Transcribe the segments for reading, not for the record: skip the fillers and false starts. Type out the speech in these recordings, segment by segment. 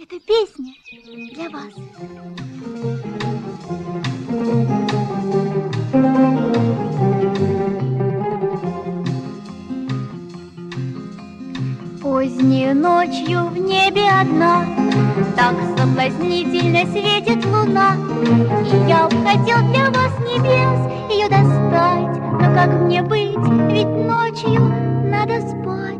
Эта песня для вас. Поздней ночью в небе одна так соблазнительно светит луна, и я б хотел для вас небес ее достать, но как мне быть, ведь ночью надо спать.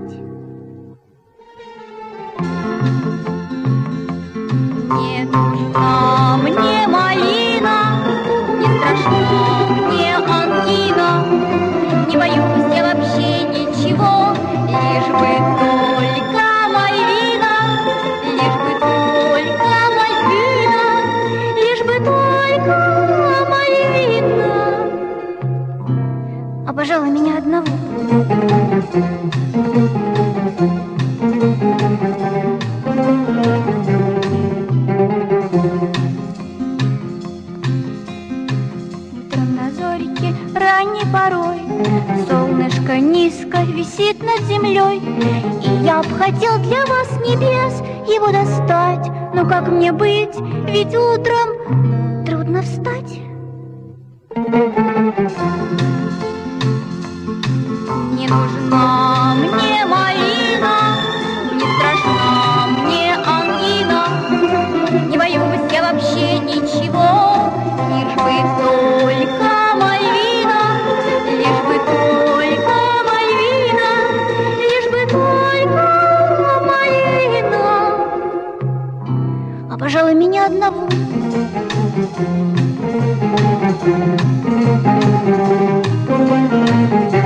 Не нужна мне малина, не страшна мне ангина, не боюсь я вообще ничего, лишь бы только Мальвина, лишь бы только Мальвина, лишь бы только Мальвина. А пожалуй, меня одного. Утром на зорьке ранней порой солнышко низко висит над землей, и я б хотел для вас небес его достать, но как мне быть, ведь утром трудно встать. Не нужна мне малина, не страшна мне ангина, не боюсь я вообще ничего, лишь бы только Мальвина, лишь бы только Мальвина, лишь бы только Мальвина. А пожалуй, меня одного. Thank you.